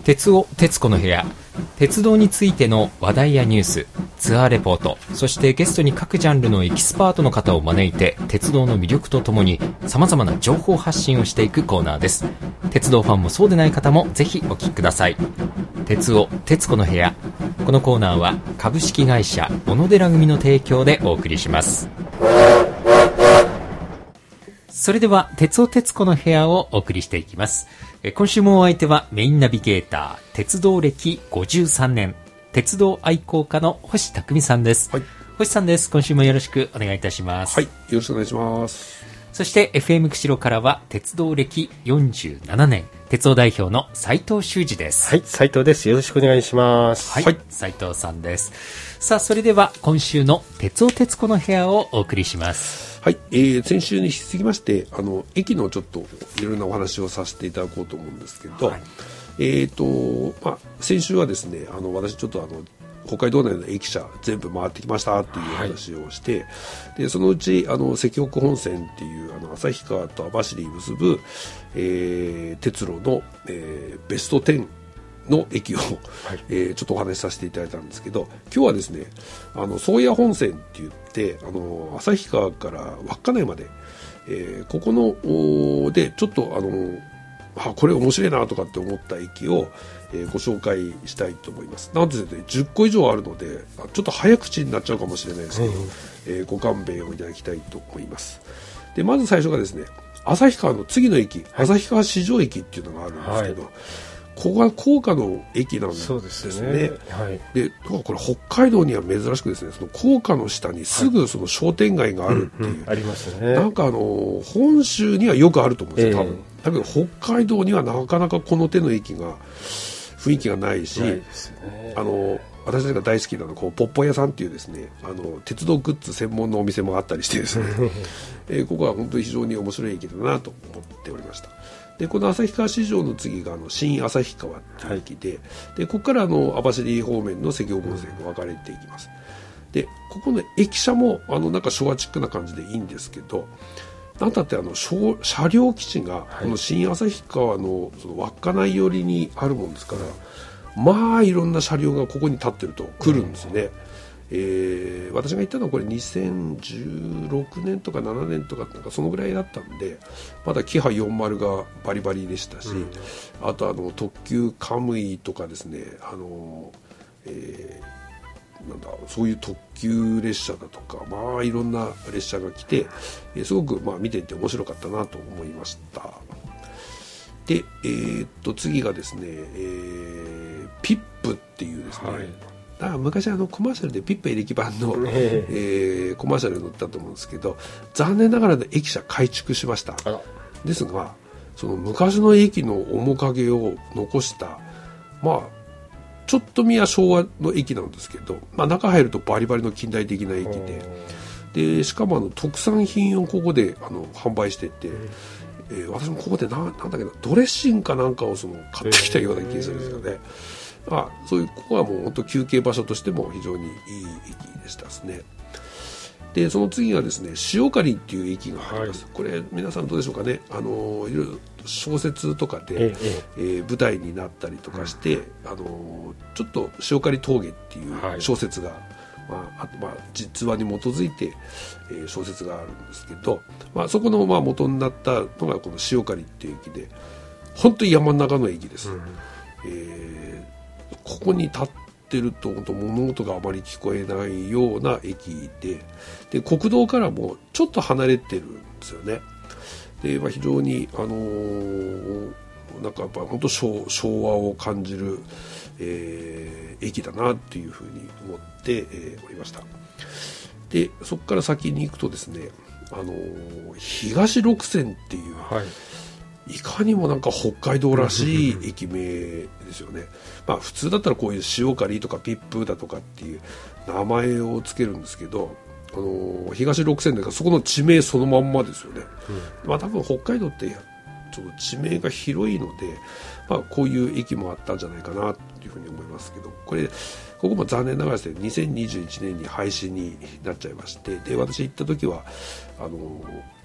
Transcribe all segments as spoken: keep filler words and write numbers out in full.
鉄尾鉄子の部屋、鉄道についての話題やニュース、ツアーレポート、そしてゲストに各ジャンルのエキスパートの方を招いて鉄道の魅力とともに様々な情報発信をしていくコーナーです。鉄道ファンもそうでない方もぜひお聞きください。鉄尾鉄子の部屋、このコーナーは株式会社小野寺組の提供でお送りします。それでは鉄尾鉄子の部屋をお送りしていきます。今週もお相手はメインナビゲーター、鉄道歴ごじゅうさんねん、鉄道愛好家の星匠さんです。はい、星さんです。今週もよろしくお願いいたします。 はい、よろしくお願いします。 そして エフエム 釧路からは鉄道歴よんじゅうななねん、鉄道代表の斉藤修二です。 はい、斉藤です。よろしくお願いします。 はい、はい、斉藤さんです。さあ、それでは今週の鉄尾鉄子の部屋をお送りします。 はい、えー、先週に引き続きましてあの駅のちょっといろいろなお話をさせていただこうと思うんですけど、はい、えーとまあ、先週はですね、あの私ちょっとあの北海道内の駅舎全部回ってきましたっていう話をして、はい、でそのうちあの石北本線っていうあの旭川と網走に結ぶ、えー、鉄路の、えー、ベストじゅうの駅を、はい、えー、ちょっとお話しさせていただいたんですけど、今日はですね、あの宗谷本線って言ってあの旭川から稚内まで、えー、ここのでちょっとあのあこれ面白いなとかって思った駅を、えー、ご紹介したいと思います。なんとですね、じゅっこ以上あるのでちょっと早口になっちゃうかもしれないですけど、うん、えー、ご勘弁をいただきたいと思います。でまず最初がですね、旭川の次の駅、はい、旭川市場駅っていうのがあるんですけど、はい、ここが高架の駅なんですね。そうですね。はい、でこれ北海道には珍しくですね、その高架の下にすぐその商店街があるっていう、はい、うんうん、ありますね。なんかあの本州にはよくあると思うんですよ、多分。えー、だけど北海道にはなかなかこの手の駅が雰囲気がないし、ないですね。あの私たちが大好きなのこうポッポ屋さんっていうですね、あの鉄道グッズ専門のお店もあったりしてですね、えー、ここは本当に非常に面白い駅だなと思っておりました。でこの旭川市場の次があの新旭川っていう駅で、はい、でここからあの網走方面の石北本線が分かれていきます。でここの駅舎もあのなんか昭和チックな感じでいいんですけど、なんだってあの車両基地がこの新旭川のその稚内寄りにあるもんですから、まあいろんな車両がここに立ってると来るんですよね。うん、えー、私が行ったのはこれにせんじゅうろくねんとかななねんとかなんかそのぐらいだったんで、まだキハよんじゅうがバリバリでしたし、うん、あとあの特急カムイとかですね、あの、えー、なんだそういう特急列車だとか、まあいろんな列車が来て、えー、すごくまあ見ていて面白かったなと思いました。で、えー、っと次がですね、えー、ピップっていうですね、はい、だから昔あのコマーシャルでピップエレキ版の、えー、コマーシャルに載ったと思うんですけど、残念ながらの駅舎改築しました。ですがその昔の駅の面影を残したまあちょっと見や昭和の駅なんですけど、まあ、中入るとバリバリの近代的な駅で、でしかもあの特産品をここであの販売してて、えー、私もここでななんだけどドレッシングかなんかをその買ってきたような気がするんですよね。あそういうここはもう本当休憩場所としても非常にいい駅でしたですね。でその次がですね、塩刈っていう駅があります。はい、これ皆さんどうでしょうかね。あのいろいろ小説とかで、えええー、舞台になったりとかして、うん、あのちょっと塩刈峠っていう小説が、はい、まあ、あとまあ実話に基づいて、えー、小説があるんですけど、まあ、そこのまあ元になったのがこの塩刈っていう駅で、本当に山の中の駅です。うん、えー、ここに立ってると本当物音があまり聞こえないような駅で、で国道からもちょっと離れてるんですよね。で、まあ、非常にあのー、なんかやっぱ本当 昭, 昭和を感じる、えー、駅だなっていうふうに思って、えー、おりました。でそこから先に行くとですね、あのー、東六線っていう、はい、いかにもなんか北海道らしい駅名ですよね。まあ普通だったらこういう塩刈とかピップだとかっていう名前をつけるんですけど、あの東六線だからそこの地名そのまんまですよね。うん、まあ多分北海道ってちょっと地名が広いので、まあこういう駅もあったんじゃないかなというふうに思いますけど、これここも残念ながらですね、にせんにじゅういちねんに廃止になっちゃいまして、で私行った時はあの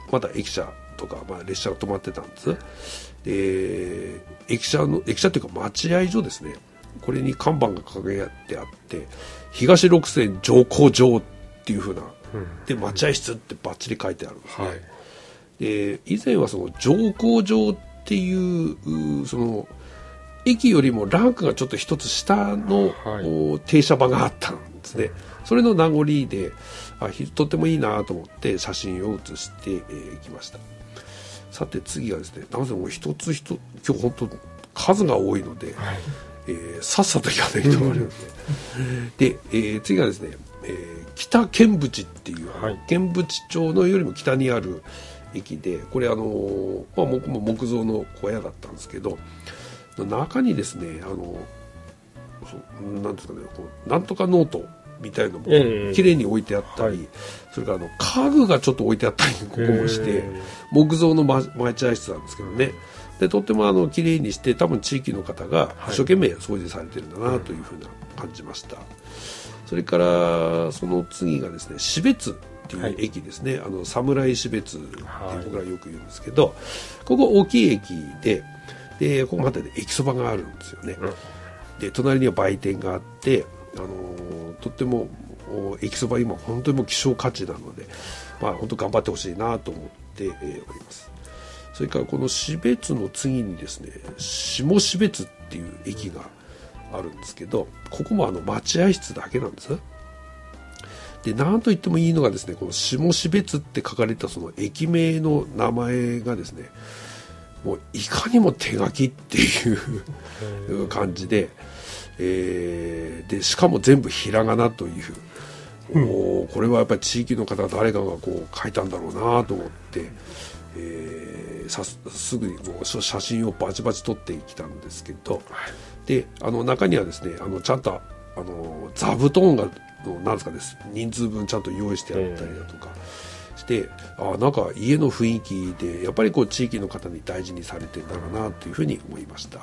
まだ駅舎とか、まあ、列車が止まってたんです。で駅舎の駅舎というか待合所ですね、これに看板が掲げてあって、東六線乗降場っていう風な、うん、で待合室ってバッチリ書いてあるんですね、はい、で以前はその乗降場っていうその駅よりもランクがちょっと一つ下の、はい、停車場があったんですね。それの名残であとってもいいなと思って写真を写してい、えー、きました。さて次がですね、なぜもう一つ一つ今日本当数が多いので、はい、えー、さっさと行かないと思いますねで、えー、次がですね、えー、北剣淵っていう、はい、剣淵町のよりも北にある駅で、これあのーまあ、木, 木造の小屋だったんですけど、中にですね、あのなんですかね、こうなんとかノートみたいなのも綺麗に置いてあったり、えーはい、それからあの家具がちょっと置いてあったりここもして、えー、木造の待合室なんですけどね、でとってもあの綺麗にして、多分地域の方が一生懸命掃除されてるんだなというふうな感じました、はい、それからその次がですね、標津っていう駅ですね、はい、あの侍標津って僕らよく言うんですけど、はい、ここ大きい駅で、でここまでで駅そばがあるんですよね、うん、で隣には売店があって、あのー、とっても駅そば今本当にもう希少価値なので、まあ、本当頑張ってほしいなと思って、えー、おります。それからこの標津の次にですね、下標津っていう駅があるんですけど、ここもあの待合室だけなんです。でなんといってもいいのがですね、この下標津って書かれたその駅名の名前がですね、もういかにも手書きっていう感じで、えー、でしかも全部ひらがなという、うん、おこれはやっぱり地域の方誰かがこう書いたんだろうなと思って、えー、さすぐにもう写真をバチバチ撮ってきたんですけど、であの中にはですね、あのちゃんとあの座布団がなんですかね、人数分ちゃんと用意してあったりだとかして、あなんか家の雰囲気でやっぱりこう地域の方に大事にされてるんだろうなというふうに思いました。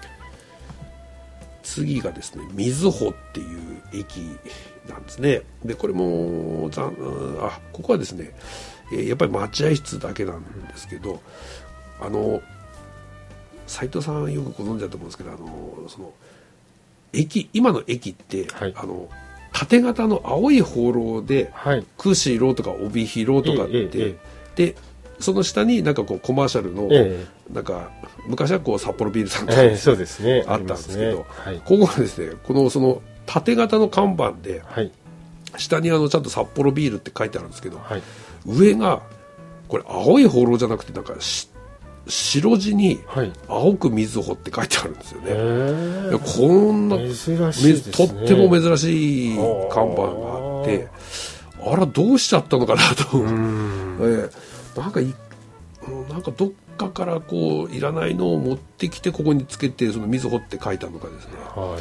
次がですね、瑞穂っていう駅なんですね。でこれもざあここはですね、えー、やっぱり待合室だけなんですけど、あの斉藤さんよくご存知だと思うんですけど、あのその駅今の駅って、はい、あの縦型の青い放浪で、はい、クーシーローとか帯広とかって、ええええ、でその下になんかこうコマーシャルの、ええ、なんか昔はこう札幌ビールさんとか、 ええ、そうですね、 あったんですけど、 ね、はい、 ここはですね、このその縦型の看板で、はい、下にあのちゃんと札幌ビールって書いてあるんですけど、はい、上がこれ青い放浪じゃなくてなんかし白地に青く瑞穂って書いてあるんですよね、はい、こんな珍しいですね、 とっても珍しい看板があって、あらどうしちゃったのかなと、うん、えー、なんかいなんかどっかからこういらないのを持ってきてここにつけてその瑞穂って書いたのかですね、はい、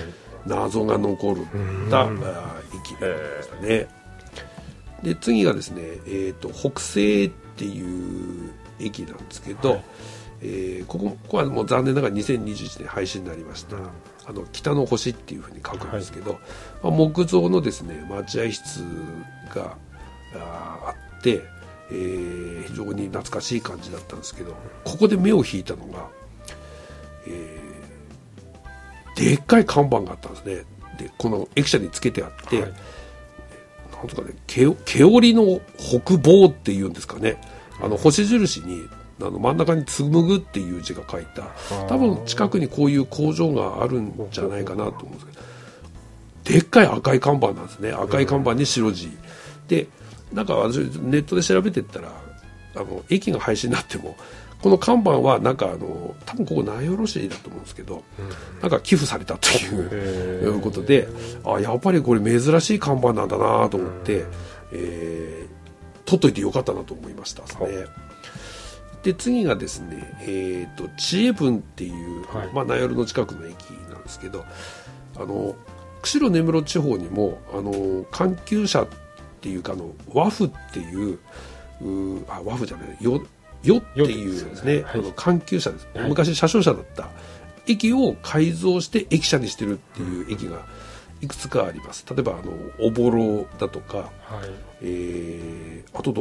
謎が残るた駅でしたね。で次がですね、えーと、北西っていう駅なんですけど、はい、えー、ここ、ここはもう残念ながらにせんにじゅういちねん廃止になりました、うん、あの北の星っていうふうに書くんですけど、はい、まあ、木造のですね待合室が あ, あって、えー、非常に懐かしい感じだったんですけど、ここで目を引いたのが、えー、でっかい看板があったんですね。でこの駅舎につけてあって、はい、なんとかね、毛織の北房っていうんですかね、あの星印にあの真ん中に紡ぐっていう字が書いた、多分近くにこういう工場があるんじゃないかなと思うんですけど、でっかい赤い看板なんですね。赤い看板に白字で、なんか私ネットで調べてったら、あの駅が廃止になってもこの看板はなんかあの多分ここ名寄市だと思うんですけど、なんか寄付されたということで、あやっぱりこれ珍しい看板なんだなと思って、えー、取っといてよかったなと思いましたですね。で次がですね、えーと、知恵分っていう、はい、まあ、名寄の近くの駅なんですけど、あの釧路根室地方にもあの環球車っていうかあのワフっていう、うあワフじゃないよよっていうですね、はい、あの環球車です、はい、昔車掌車だった駅を改造して駅舎にしてるっていう駅がいくつかあります。例えばあのおぼろだとか、はい、えー、あとどこだ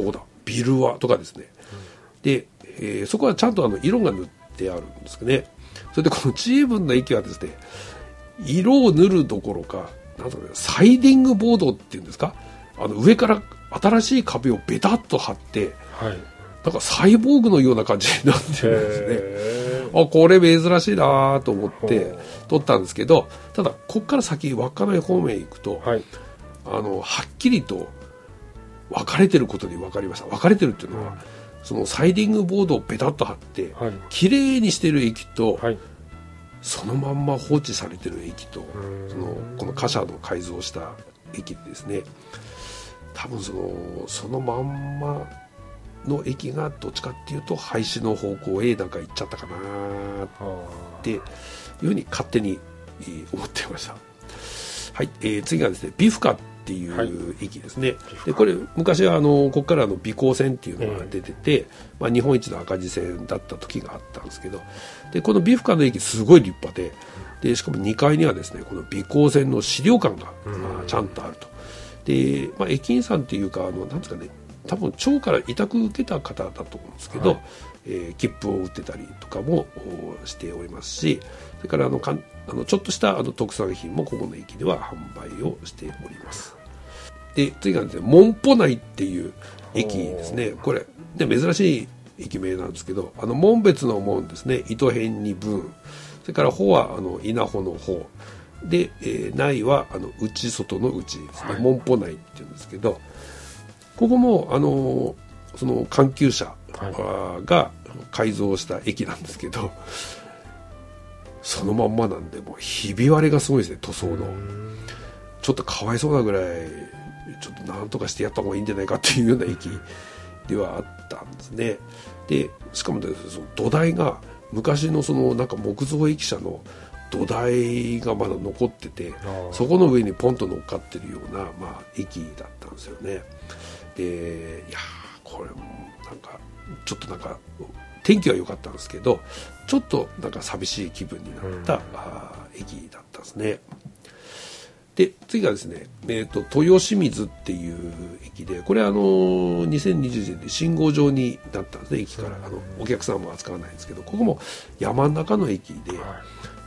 ビルワとかですね、うん、で、えー、そこはちゃんとあの色が塗ってあるんですけどね。それでこの知恵分の駅はですね、色を塗るどころか、なんとかね、サイディングボードっていうんですか、あの上から新しい壁をベタッと貼って、はい、なんかサイボーグのような感じになってるんですね。あ、これ珍しいなと思って撮ったんですけど、ただこっから先稚内方面行くと、はい、あのはっきりと分かれてることに分かりました。分かれてるっていうのは、うん、そのサイディングボードをベタッと貼って、はい、綺麗にしてる駅と、はい、そのまんま放置されてる駅と、そのこの貨車の改造した駅ですね、多分そのそのまんまの駅がどっちかっていうと廃止の方向へなんか行っちゃったかなっていうふうに勝手に思っていました。はい、えー、次がですね、ビフカっていう駅ですね。はい、でこれ昔はあのここからの美高線っていうのが出てて、うん、まあ、日本一の赤字線だった時があったんですけど、でこのビフカの駅すごい立派で、でしかもにかいにはですね、この美高線の資料館が、まあ、ちゃんとあると。で、まあ、駅員さんっていうか、あのなんですかね、多分町から委託受けた方だと思うんですけど、はい、えー、切符を売ってたりとかもしておりますし、それからあのかんあのちょっとしたあの特産品もここの駅では販売をしております。で次がですね、モンポ内っていう駅ですね。これで珍しい駅名なんですけど、あの門別の門ですね、糸辺に文、それから穂はあの稲穂の穂で、えー、内はあの内外の内ですね、はい、モンポ内っていうんですけど、ここもあのその環球車が改造した駅なんですけど、そのまんまなんで、もうひび割れがすごいですね、塗装の。ちょっとかわいそうなぐらい、ちょっとなんとかしてやった方がいいんじゃないかっていうような駅ではあったんですね。でしかもですね、その土台が昔のそのなんか木造駅舎の土台がまだ残ってて、そこの上にポンと乗っかってるような、まあ、駅だったんですよね。でいやこれもなんかちょっとなんか天気は良かったんですけど、ちょっとなんか寂しい気分になった、うん、あ駅だったんですね。で次がですね、えーと、豊清水っていう駅で、これあのにせんにじゅうねんで信号場になったんですね、駅からあのお客さんも扱わないんですけど、ここも山の中の駅で、はい、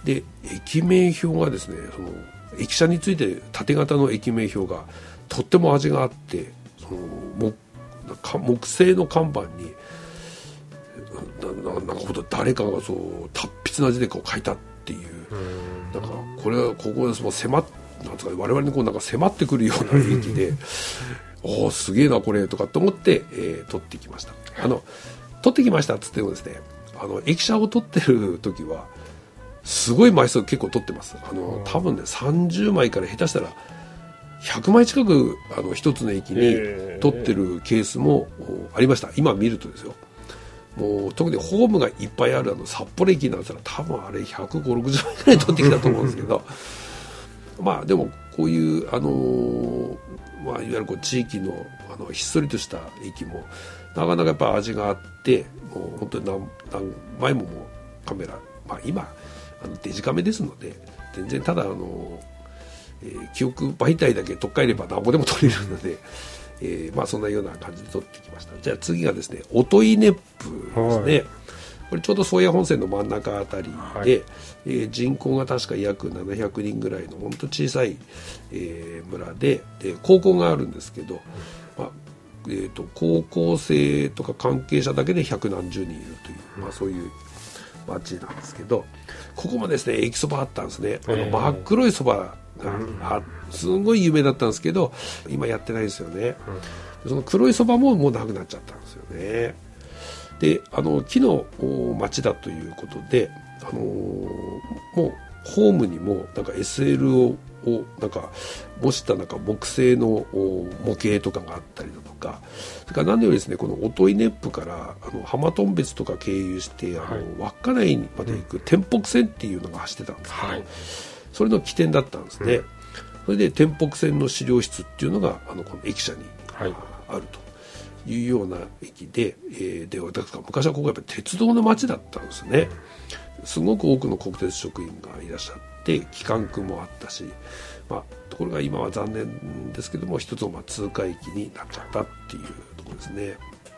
で駅名標がですね、その駅舎について縦型の駅名標がとっても味があって、その木, 木製の看板にな, な, なんかほど誰かがそう達筆な字でこう書いたっていう、なんかこれはここでもう迫っなんですか、我々にこうなんか迫ってくるような駅でおおすげえなこれとかって思って、えー、撮ってきました。あの撮ってきましたっつってもですね、あの駅舎を撮ってる時はすごい枚数結構撮ってます。あの多分ねさんじゅうまいから下手したらひゃくまい近くあの一つの駅に撮ってるケースもありました。今見るとですよ、もう特にホームがいっぱいあるあの札幌駅なんて言ったら多分あれひゃくごじゅう、ろくじゅうまいぐらい撮ってきたと思うんですけどまあでもこういうあのーまあ、いわゆるこう地域のあのひっそりとした駅もなかなかやっぱ味があって、もう本当に 何, 何枚ももうカメラ、まあ、今あのデジカメですので全然ただあの、えー、記憶媒体だけ取っ換えれば何ぼでも撮れるので、えー、まあそんなような感じで撮ってきました。じゃあ次がですね、音井熱風ですね、はい、これちょうど宗谷本線の真ん中あたりで、はい、えー、人口が確か約ななひゃくにんぐらいの本当小さい、えー、村 で, で高校があるんですけど、まあえー、と高校生とか関係者だけで百何十人いるという、まあ、そういう町なんですけど、ここもですね駅そばあったんですね。あの真っ黒いそばがすごい有名だったんですけど今やってないですよね。その黒いそばももうなくなっちゃったんですよね。であの木の町だということで、あのー、もうホームにもなんか エスエル をなんか模したなんか木製の模型とかがあったりだとか、それから何よりですね、この音井熱風からあの浜頓別とか経由してあの、はい、稚内まで行く天北線っていうのが走ってたんですけど、はい、それの起点だったんですね。うん、それで天北線の資料室っていうのがあのこの駅舎に、はい、あるというような駅で、えー、で私は昔はここやっぱり鉄道の街だったんですね。すごく多くの国鉄職員がいらっしゃって機関区もあったし、まあ、ところが今は残念ですけども一つのまあ通過駅になっちゃったっていうところですね。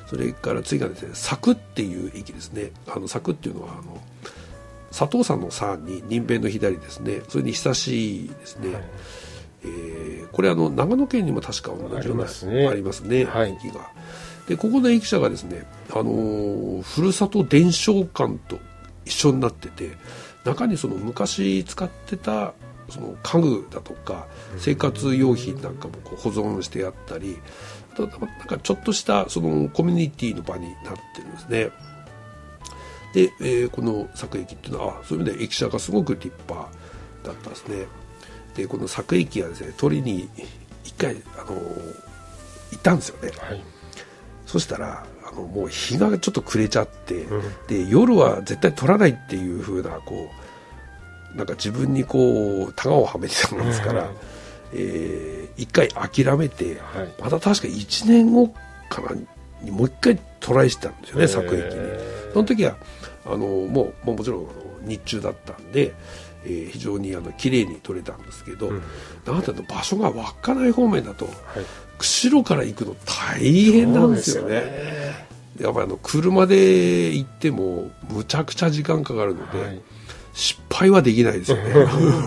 それから次がですね、佐久っていう駅ですね。あの佐久っていうのはあの佐藤さんのさに人弁の左ですね。それに久しいですね。はい、えー、これあの長野県にも確か同じような ありますね、ありますね、はい、駅が。でここの駅舎がですね、あのー、ふるさと伝承館と一緒になってて、中にその昔使ってたその家具だとか生活用品なんかもこう保存してあったり、あとなんかちょっとしたそのコミュニティの場になってるんですね。で、えー、この佐久駅っていうのはそういう意味で駅舎がすごく立派だったんですね。でこの佐久駅はですね、取りに一回、あのー、行ったんですよね。はい、そしたらあのもう日がちょっと暮れちゃって、うん、で夜は絶対取らないっていう風なこうなんか自分にこうタガをはめてたもんですから、うん、えー、一回諦めて、はい、また確かいちねんごかなにもう一回トライしたんですよね、佐久駅に。その時はあのもう、もちろんあの日中だったんで、えー、非常にあの綺麗に撮れたんですけど、うん、なんていうの場所が稚内方面だと、はい、釧路から行くの大変なんですよね。やっぱりあの車で行ってもむちゃくちゃ時間かかるので、はい、失敗はできないですよね。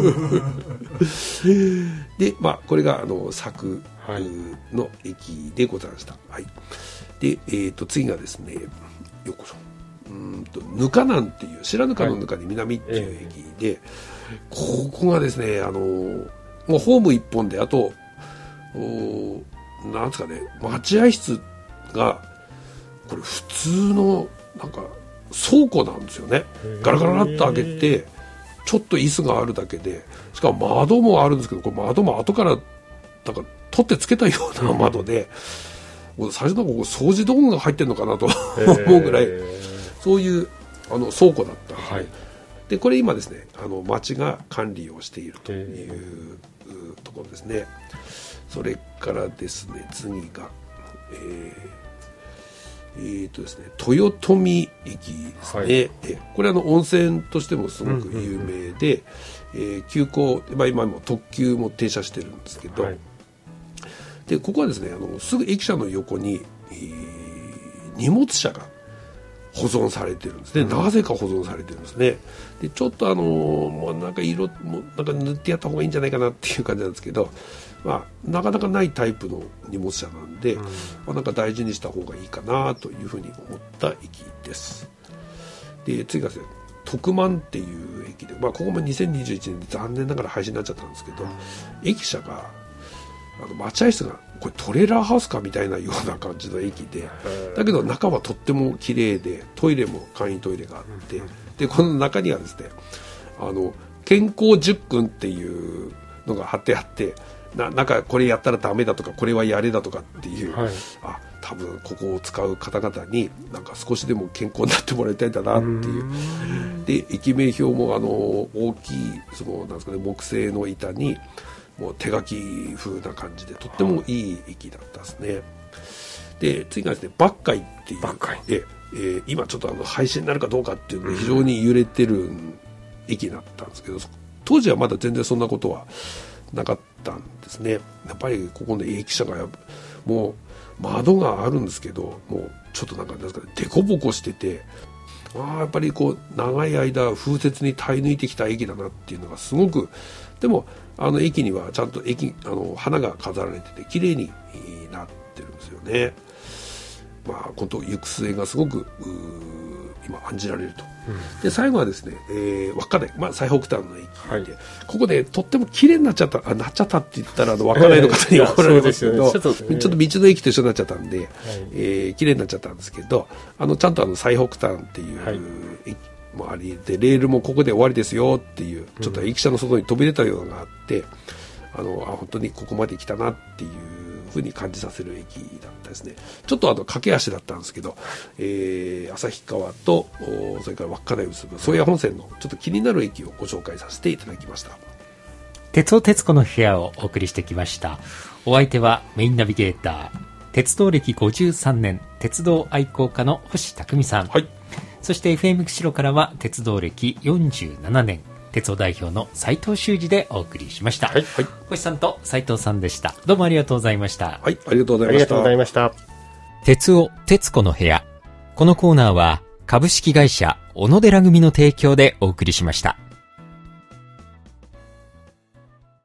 で、まあ、これがあの佐久の駅でございました。はい、で、えー、と次がですね、よっこそうんとぬかなんていう白糠のぬかに南っていう駅で、はい、えー、ここがですね、あのもうホーム一本で、あとおなんですかね、待合室がこれ普通のなんか倉庫なんですよね。ガラガラっと開けてちょっと椅子があるだけで、しかも窓もあるんですけど、これ窓も後からなんか取ってつけたような窓で、もう最初のここ掃除道具が入ってるのかなと思うぐらい、そういうあの倉庫だったんですね。はい、でこれ今ですね、あの町が管理をしているというところですね。それからですね、次が、えーえーとですね、豊臣駅ですね。はい、えこれはあの温泉としてもすごく有名で、うんうんうん、えー、急行、まあ、今も特急も停車してるんですけど、はい、でここはですね、あのすぐ駅舎の横に、えー、荷物車が保存されてるんですね。うん、なぜか保存されてるんですね。でちょっとあのもうなんか色もなんか塗ってやった方がいいんじゃないかなっていう感じなんですけど、まあ、なかなかないタイプの荷物車なんで、うん、まあ、なんか大事にした方がいいかなというふうに思った駅です。で次がですね、徳満っていう駅で、まあ、ここもにせんにじゅういちねんで残念ながら廃止になっちゃったんですけど、うん、駅舎があの待合室がこれトレーラーハウスかみたいなような感じの駅で、だけど中はとっても綺麗で、トイレも簡易トイレがあって、うん、でこの中にはですね、あの健康塾訓っていうのが貼ってあって、ななんかこれやったらダメだとか、これはやれだとかっていう、はい、あ多分ここを使う方々になんか少しでも健康になってもらいたいんだなっていう。で駅名標もあの大きいそのなんですかね、木製の板にもう手書き風な感じでとってもいい駅だったですね。で次がですね、抜海っていうで、えー、今ちょっとあの廃止になるかどうかっていうので非常に揺れてる駅だったんですけど、当時はまだ全然そんなことはなかったんですね。やっぱりここの駅舎がもう窓があるんですけど、もうちょっとなんかですかね、デコボコしてて、あやっぱりこう長い間風雪に耐え抜いてきた駅だなっていうのがすごく。でもあの駅にはちゃんと駅あの花が飾られてて綺麗になってるんですよね。まあ本当行く末がすごく今案じられると。うん、で最後はですね、えー、稚内、まあ、最北端の駅で、はい、ここでとっても綺麗になっちゃったあなっちゃったって言ったらあの稚内の方に怒られますけど、ちょっと、ね、ちょっと道の駅と一緒になっちゃったんで、はい、えー、綺麗になっちゃったんですけど、あのちゃんとあの最北端っていう、はい、駅もありで、レールもここで終わりですよっていうちょっと駅舎の外に飛び出たようなのがあって、うん、あのあ本当にここまで来たなっていうふうに感じさせる駅だったですね。ちょっとあの駆け足だったんですけど、えー、旭川とそれから稚内を結ぶ宗谷本線のちょっと気になる駅をご紹介させていただきました。 鉄尾鉄子の部屋をお送りしてきました。お相手はメインナビゲーター、鉄道歴ごじゅうさんねん鉄道愛好家の星匠さん、はい、そして エフエム 釧路からは鉄道歴よんじゅうななねん鉄道代表の斉藤修司でお送りしました。はい、はい、星さんと斉藤さんでした。どうもありがとうございました。 はい、ありがとうございました。 ありがとうございました。 鉄尾徹子の部屋。このコーナーは株式会社小野寺組の提供でお送りしました。